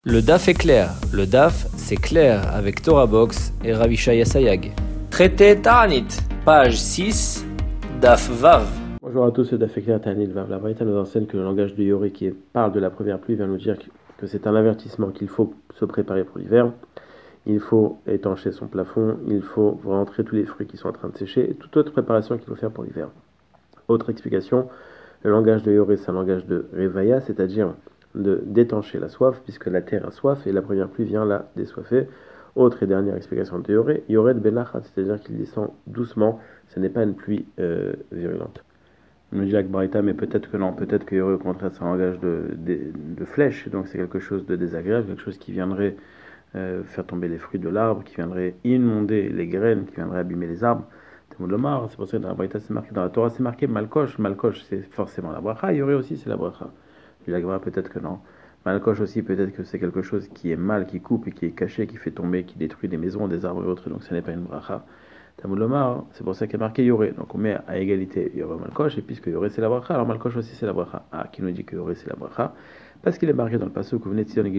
Le DAF est clair. Le DAF, c'est clair avec Torah Box et Ravishaya Sayag. Traité Ta'anit, page 6, DAF Vav. Bonjour à tous, le DAF est clair, Ta'anit Vav. La Braïta nous enseigne que le langage de Yoré qui parle de la première pluie vient nous dire que c'est un avertissement qu'il faut se préparer pour l'hiver. Il faut étancher son plafond, il faut rentrer tous les fruits qui sont en train de sécher et toute autre préparation qu'il faut faire pour l'hiver. Autre explication, le langage de Yoré c'est un langage de Revaya, c'est-à-dire d'étancher la soif, puisque la terre a soif et la première pluie vient la désoiffer. Autre et dernière explication de Yoré, Yoré de Benachat, c'est-à-dire qu'il descend doucement, ce n'est pas une pluie virulente. On nous dit la Braïta, mais peut-être que non, peut-être que Yoré au contraire c'est un langage de flèche, donc c'est quelque chose de désagréable, quelque chose qui viendrait faire tomber les fruits de l'arbre, qui viendrait inonder les graines, qui viendrait abîmer les arbres. C'est pour ça que dans la Braïta c'est marqué, dans la Torah c'est marqué Malkosh, Malkosh c'est forcément la bracha, Yoré aussi c'est la bracha. La Gemara peut-être que non. Malkosh aussi, peut-être que c'est quelque chose qui est mal, qui coupe et qui est caché, qui fait tomber, qui détruit des maisons, des arbres et autres, donc ce n'est pas une bracha. Talmud Lomar, c'est pour ça qu'il y a marqué Yoré. Donc on met à égalité Yoré Malkosh, et puisque Yoré c'est la bracha, alors Malkosh aussi c'est la bracha. Ah, qui nous dit que Yoré c'est la bracha? Parce qu'il est marqué dans le passage que vous venez de citer,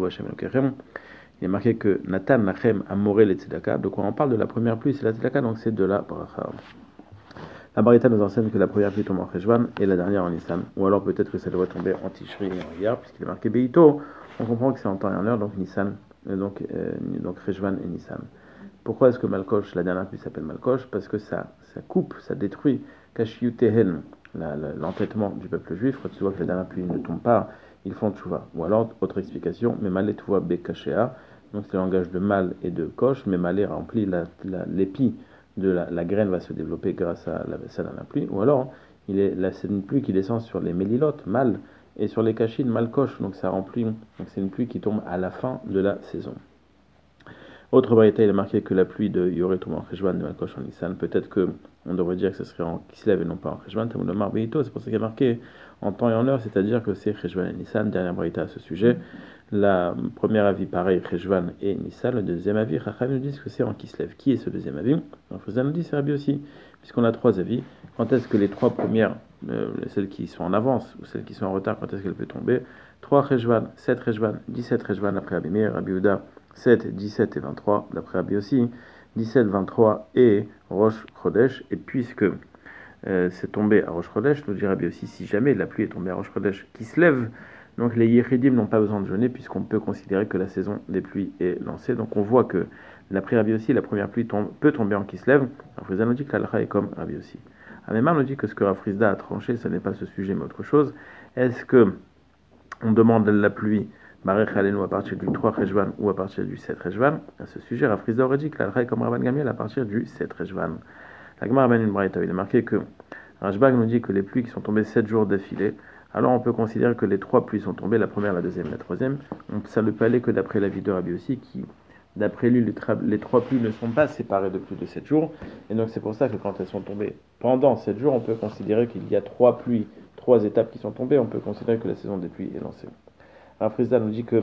il est marqué que Nathan Nachem Amoré le Tzedaka. Donc quand on parle de la première pluie, c'est la Tzedaka, donc c'est de la bracha. La Braïta nous enseigne que la première pluie tombe en Cheshvan et la dernière en Nissan. Ou alors peut-être que ça devrait tomber en Tishri et en Iyar, puisqu'il est marqué Beito. On comprend que c'est en temps et en heure, donc Nissan, donc Cheshvan et Nissan. Pourquoi est-ce que Malkosh, la dernière pluie s'appelle Malkosh? Parce que ça coupe, ça détruit Kashiutehen, l'entêtement du peuple juif. Quand tu vois que la dernière pluie ne tombe pas, ils font tchouva. Ou alors, autre explication, mais Malé Touva Bekashea, donc c'est le langage de Mal et de Kosh, mais Malé remplit l'épi de la graine va se développer grâce à la pluie, ou alors c'est une pluie qui descend sur les mélilotes, mal, et sur les cachines, malcoche, donc ça remplit, donc c'est une pluie qui tombe à la fin de la saison. Autre variété, il est marqué que la pluie de Yoré tombe en Cheshvan, de malcoche en Nissan, peut-être que on devrait dire que ce serait en Kislev et non pas en Cheshvan, c'est pour ça qu'il est marqué en temps et en heure, c'est-à-dire que c'est Cheshvan et Nissan. Dernière variété à ce sujet. La première avis, pareil, Cheshvan et Nissan. Le deuxième avis, Chacham nous dit que c'est en Kislev. Qui est ce deuxième avis? Frézan nous dit c'est Rabbi aussi, puisqu'on a trois avis. Quand est-ce que les trois premières, celles qui sont en avance ou celles qui sont en retard, quand est-ce qu'elles peuvent tomber? 3 Cheshvan, 7 Cheshvan, 17 Cheshvan après Rabbi Meir, Rabbi Uda, 7, 17 et 23, d'après Rabbi aussi, 17, 23 et Rosh Chodesh. Et puisque c'est tombé à Rosh Chodesh, nous dit Rabbi aussi, si jamais la pluie est tombée à Rosh Chodesh qui se lève, donc les Yechidim n'ont pas besoin de jeûner puisqu'on peut considérer que la saison des pluies est lancée. Donc on voit que d'après Rabbi aussi, la première pluie peut tomber en Kislev. Rafrizda nous dit que l'halakha est comme Rabbi aussi. Amemar nous dit que ce que Rafrizda a tranché, ce n'est pas ce sujet mais autre chose. Est-ce que on demande la pluie Marech Alenu à partir du 3 Cheshvan ou à partir du 7 Cheshvan? À ce sujet, Rafrizda aurait dit que l'halakha est comme Rabban Gamliel à partir du 7 Cheshvan. La Gemara amène une braïta, il est marqué que Rashbag nous dit que les pluies qui sont tombées 7 jours d'affilée, alors on peut considérer que les 3 pluies sont tombées, la première, la deuxième, la troisième. Ça ne peut aller que d'après l'avis de Rabbi aussi, qui, d'après lui, les 3 pluies ne sont pas séparées de plus de 7 jours. Et donc c'est pour ça que quand elles sont tombées pendant 7 jours, on peut considérer qu'il y a 3 pluies, 3 étapes qui sont tombées, on peut considérer que la saison des pluies est lancée. Alors Frisda nous dit que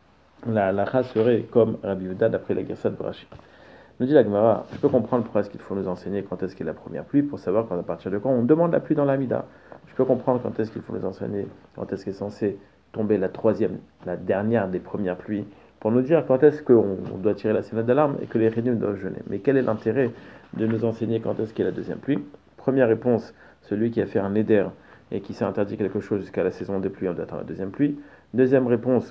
la race serait comme Rabbi Uda d'après la Gersa de Brashi. Nous dit la Gemara, je peux comprendre pourquoi est-ce qu'il faut nous enseigner quand est-ce qu'est la première pluie, pour savoir à partir de quand on demande la pluie dans l'Amida. Je peux comprendre quand est-ce qu'il faut nous enseigner, quand est-ce qu'est censé tomber la troisième, la dernière des premières pluies, pour nous dire quand est-ce qu'on doit tirer la sonnette d'alarme et que les réunions doivent jeûner. Mais quel est l'intérêt de nous enseigner quand est-ce qu'est la deuxième pluie? Première réponse, celui qui a fait un éder et qui s'est interdit quelque chose jusqu'à la saison des pluies, on doit attendre la deuxième pluie. Deuxième réponse,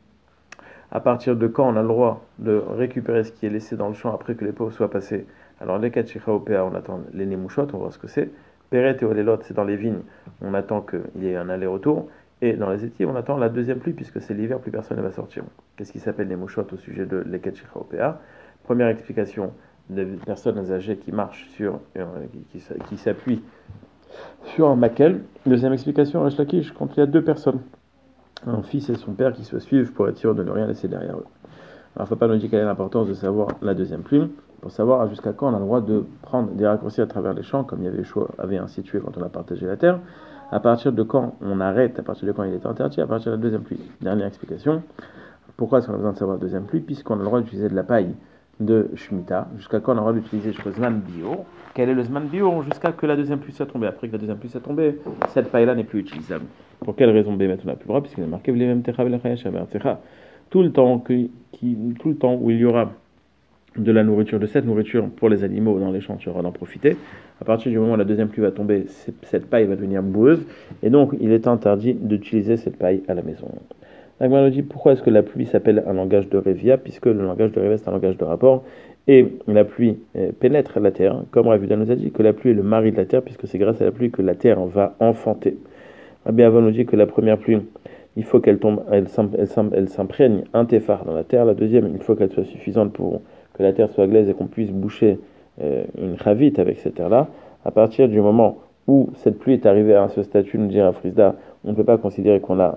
à partir de quand on a le droit de récupérer ce qui est laissé dans le champ après que les pauvres soient passés? Alors les Kachichaopéa, on attend les Nemouchot, on voit ce que c'est. Peret et Olelot, c'est dans les vignes, on attend qu'il y ait un aller-retour. Et dans les étiers, on attend la deuxième pluie, puisque c'est l'hiver, plus personne ne va sortir. Qu'est-ce qui s'appelle les Nemouchot au sujet de les Kachichaopéa? Première explication, des personnes âgées qui marchent sur, qui s'appuient sur un maquel. Deuxième explication, Resh Lakish, quand il y a 2 personnes, un fils et son père qui se suivent pour être sûr de ne rien laisser derrière eux. Alors, il ne faut pas nous dire quelle est l'importance de savoir la deuxième pluie, pour savoir jusqu'à quand on a le droit de prendre des raccourcis à travers les champs, comme Yahshua avait institué quand on a partagé la terre, à partir de quand on arrête, à partir de quand il est interdit, à partir de la deuxième pluie. Dernière explication, pourquoi est-ce qu'on a besoin de savoir la deuxième pluie? Puisqu'on a le droit d'utiliser de la paille de Shemitah, jusqu'à quand on a le droit d'utiliser jusqu'au Zman Bio. Quel est le Zman Bio? Jusqu'à que la deuxième pluie soit tombée. Après que la deuxième pluie soit tombée, cette paille-là n'est plus utilisable. Pour quelle raison Bémet on n'a plus le droit? Puisqu'il est marqué tout le temps où il y aura de la nourriture, de cette nourriture pour les animaux dans les champs, tu auras d'en profiter. À partir du moment où la deuxième pluie va tomber, cette paille va devenir boueuse, et donc il est interdit d'utiliser cette paille à la maison. L'Agma nous dit pourquoi est-ce que la pluie s'appelle un langage de Révia, puisque le langage de Révia c'est un langage de rapport, et la pluie pénètre la terre, comme Rav Yehuda nous a dit que la pluie est le mari de la terre, puisque c'est grâce à la pluie que la terre va enfanter. Rabbi Ava nous dit que la première pluie, il faut qu'elle tombe, elle s'imprègne un téphar dans la terre. La deuxième, il faut qu'elle soit suffisante pour que la terre soit glaise et qu'on puisse boucher une chavite avec cette terre-là. À partir du moment où cette pluie est arrivée à ce statut, nous dit Rav Frisda, on ne peut pas considérer qu'on est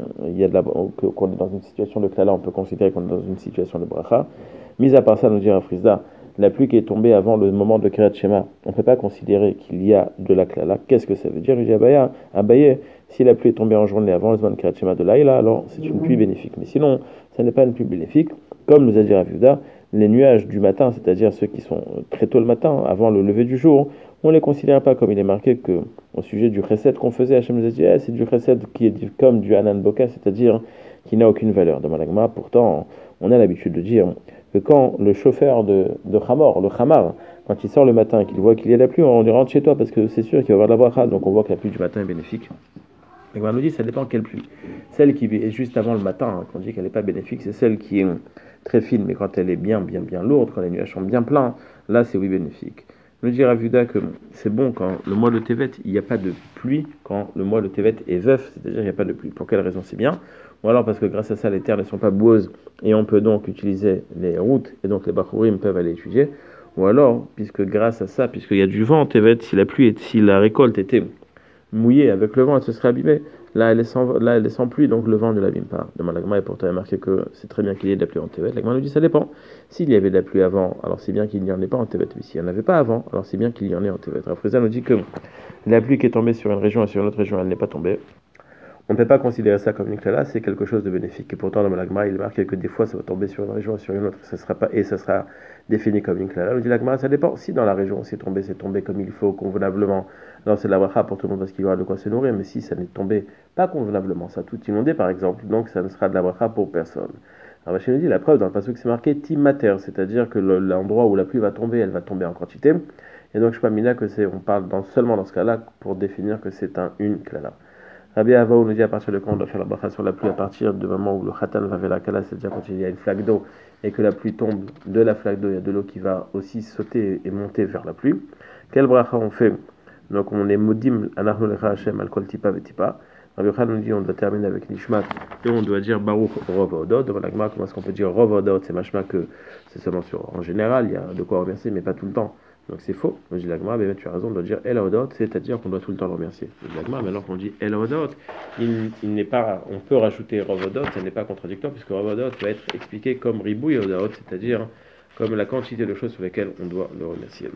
dans une situation de klala, on peut considérer qu'on est dans une situation de bracha. Mis à part ça, nous dit Rav Frisda, la pluie qui est tombée avant le moment de Kriyat Shema, on ne peut pas considérer qu'il y a de la klala. Qu'est-ce que ça veut dire? Il dit Abaye, si la pluie est tombée en journée avant le moment de Kriyat Shema de l'Aïla, alors c'est une pluie bénéfique. Mais sinon, ça n'est pas une pluie bénéfique. Comme nous a dit Rav Yehuda, les nuages du matin, c'est-à-dire ceux qui sont très tôt le matin, avant le lever du jour, on ne les considère pas comme il est marqué que, au sujet du chesed qu'on faisait, Hachem nous a dit c'est du chesed qui est comme du Hanan Boka, c'est-à-dire qui n'a aucune valeur. De Malagma, pourtant, on a l'habitude de dire que quand le chauffeur de Hamor, le Hamar, quand il sort le matin et qu'il voit qu'il y a la pluie, on lui rentre chez toi parce que c'est sûr qu'il va y avoir de la bracha, donc on voit que la pluie du matin est bénéfique. Et on nous dit ça dépend quelle pluie. Celle qui est juste avant le matin, quand on dit qu'elle n'est pas bénéfique, c'est celle qui est très fine, mais quand elle est bien lourde, quand les nuages sont bien pleins, là c'est oui bénéfique. Nous dit Rav Yehuda que c'est bon quand le mois de Tevet, il n'y a pas de pluie, quand le mois de Tevet est veuf, c'est-à-dire il n'y a pas de pluie. Pour quelle raison c'est bien? Ou alors parce que grâce à ça, les terres ne sont pas boueuses et on peut donc utiliser les routes et donc les bachurim peuvent aller étudier. Ou alors, puisque grâce à ça, puisqu'il y a du vent en Tevet, si la récolte était mouillée avec le vent, elle se serait abîmée. Là, elle est sans pluie, donc le vent ne l'abîme pas. Demande l'Agma, et pourtant il y a marqué que c'est très bien qu'il y ait de la pluie en Tevet. L'Agma nous dit ça dépend. S'il y avait de la pluie avant, alors c'est bien qu'il n'y en ait pas en Tevet. Mais s'il n'y en avait pas avant, alors c'est bien qu'il y en ait en Tevet. Rav Frisda nous dit que la pluie qui est tombée sur une région et sur une autre région, elle n'est pas tombée. On ne peut pas considérer ça comme une klala, c'est quelque chose de bénéfique. Et pourtant, dans l'Agma, il marque que des fois, ça va tomber sur une région et sur une autre, ça sera défini comme une klala. On dit l'Agma, ça dépend. Si dans la région c'est tombé comme il faut, convenablement, alors c'est de la bracha pour tout le monde parce qu'il y aura de quoi se nourrir. Mais si ça n'est tombé pas convenablement, ça a tout inondé par exemple, donc ça ne sera de la bracha pour personne. Alors Rachid nous dit la preuve dans le passage c'est marqué timater, c'est-à-dire que l'endroit où la pluie va tomber, elle va tomber en quantité. Et donc je sais pas Mina que on parle seulement dans ce cas-là pour définir que c'est une klala. Rabbi Ava nous dit à partir de quand on doit faire la bracha sur la pluie, à partir du moment où le khatan va vers la kala, c'est-à-dire quand il y a une flaque d'eau et que la pluie tombe, de la flaque d'eau, il y a de l'eau qui va aussi sauter et monter vers la pluie. Quelle bracha on fait? Donc on est modim anachnu lecha Hashem al kol tipa vetipa. Rabbi Yochanan nous dit on doit terminer avec nishmat et on doit dire baruch rov haodot. Devant la Gemara, comment est-ce qu'on peut dire rov haodot? C'est machma que c'est seulement en général, il y a de quoi remercier, mais pas tout le temps. Donc c'est faux. Moi je dis la Gemara, mais tu as raison, on doit dire El Haodot, c'est-à-dire qu'on doit tout le temps le remercier. Je dis la Gemara, mais alors qu'on dit El Haodot, il n'est pas, on peut rajouter Rov Haodot, ça n'est pas contradictoire, puisque Rov Haodot va être expliqué comme Ribouy Haodot, c'est-à-dire comme la quantité de choses sur lesquelles on doit le remercier.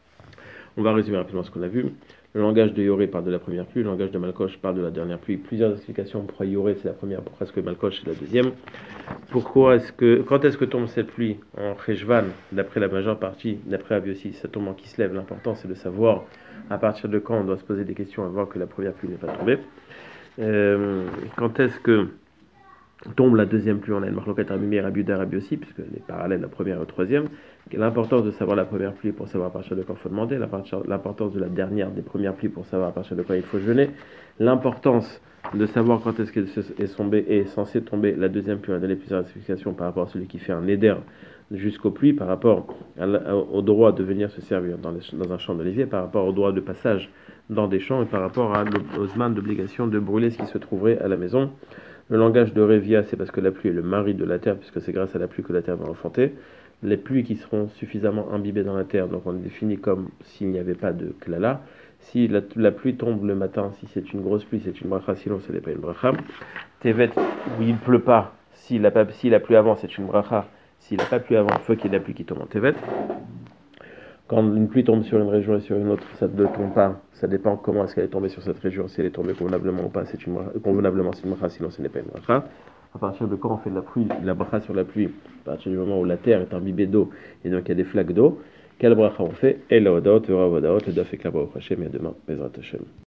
On va résumer rapidement ce qu'on a vu. Le langage de Yoré parle de la première pluie, le langage de Malkosh parle de la dernière pluie. Plusieurs explications. Pourquoi Yoré c'est la première, pourquoi est-ce que Malkosh c'est la deuxième. Quand est-ce que tombe cette pluie en Cheshvan, d'après la majeure partie, d'après Rabbi Yossi, ça tombe en Kislev. L'important c'est de savoir à partir de quand on doit se poser des questions avant que la première pluie n'ait pas tombé. Quand est-ce que tombe la deuxième pluie? On a une marloquet Rabbi Meir, Rabbi Yehuda, Rabbi Yossi, puisque les parallèles, la première et la troisième. L'importance de savoir la première pluie pour savoir à partir de quand il faut demander, l'importance de la dernière des premières pluies pour savoir à partir de quand il faut jeûner, l'importance de savoir quand est-ce qu'elle est censée tomber la deuxième pluie. On a donné plusieurs explications par rapport à celui qui fait un éder jusqu'aux pluies, par rapport au droit de venir se servir dans un champ d'olivier, par rapport au droit de passage dans des champs et par rapport aux zman d'obligation de brûler ce qui se trouverait à la maison. Le langage de Révia, c'est parce que la pluie est le mari de la terre, puisque c'est grâce à la pluie que la terre va enfanter. Les pluies qui seront suffisamment imbibées dans la terre, donc on les définit comme s'il n'y avait pas de klala. Si la pluie tombe le matin, si c'est une grosse pluie, c'est une bracha, sinon ce n'est pas une bracha. Tevet, où il ne pleut pas, s'il a plu avant, c'est une bracha. S'il n'a pas plu avant, il faut qu'il y ait de la pluie qui tombe en Tevet. Quand une pluie tombe sur une région et sur une autre, ça ne tombe pas. Ça dépend comment est-ce qu'elle est tombée sur cette région. Si elle est tombée convenablement ou pas, convenablement c'est une bracha, sinon ce n'est pas une bracha. À partir de quand on fait de la bracha sur la pluie? À partir du moment où la terre est imbibée d'eau et donc il y a des flaques d'eau. Quelle bracha on fait? El Haodot, Rav Haodot, le daf et Baruch Hashem, et à demain, Bezrat Hashem.